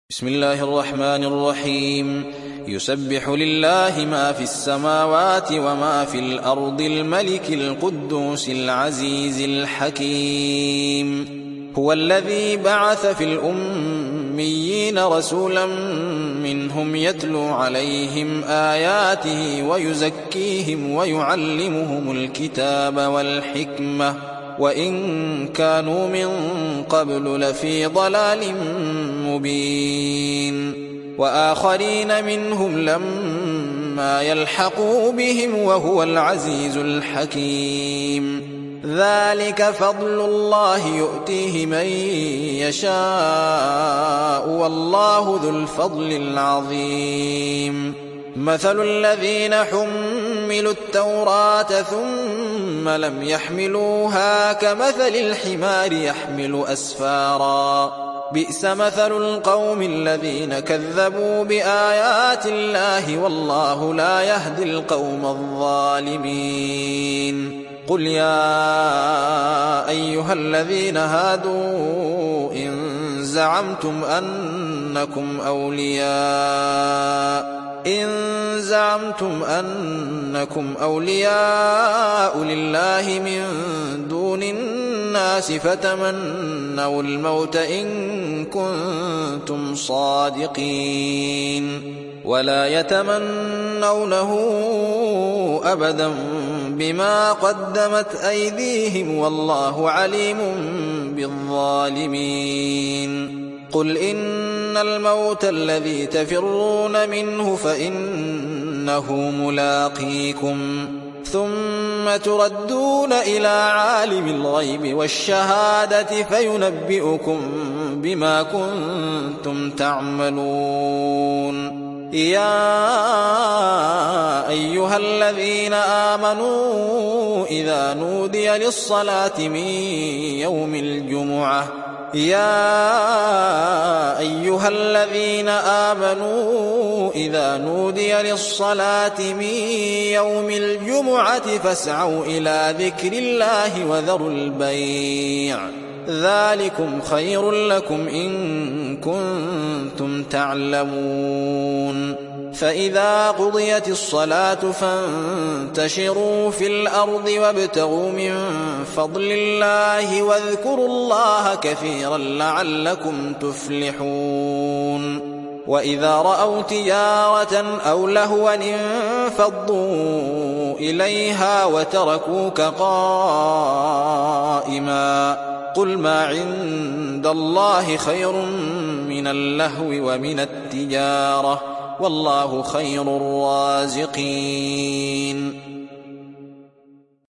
بسم الله الرحمن الرحيم. يسبح لله ما في السماوات وما في الأرض الملك القدوس العزيز الحكيم. هو الذي بعث في الأميين رسولا منهم يتلو عليهم آياته ويزكيهم ويعلمهم الكتاب والحكمة وإن كانوا من قبل لفي ضلال مبين. وآخرين منهم لما يلحقوا بهم وهو العزيز الحكيم. ذلك فضل الله يؤتيه من يشاء والله ذو الفضل العظيم. مثل الذين حملوا التوراة ثم لم يحملوها كمثل الحمار يحمل أسفارا بئس مثل القوم الذين كذبوا بآيات الله والله لا يهدي القوم الظالمين. قل يا أيها الذين هادوا إن زعمتم أنكم أولياء لله من دون الناس فتمنوا الموت إن كنتم صادقين ولا يتمنونه أبدا بما قدمت أيديهم والله عليم بالظالمين. قل إن الموت الذي تفرون منه فإنه ملاقيكم ثم تردون إلى عالم الغيب والشهادة فينبئكم بما كنتم تعملون. يا أيها الذين آمنوا إذا نودي للصلاة من يوم الجمعة فاسعوا إلى ذكر الله وذروا البيع ذلكم خير لكم إن كنتم تعلمون. فإذا قضيت الصلاة فانتشروا في الأرض وابتغوا من فضل الله واذكروا الله كثيرا لعلكم تفلحون. وإذا رأوا تجارة أو لهوا انفضوا إليها وتركوك قائما قل ما عند الله خير من اللهو ومن التجارة والله خير الرازقين.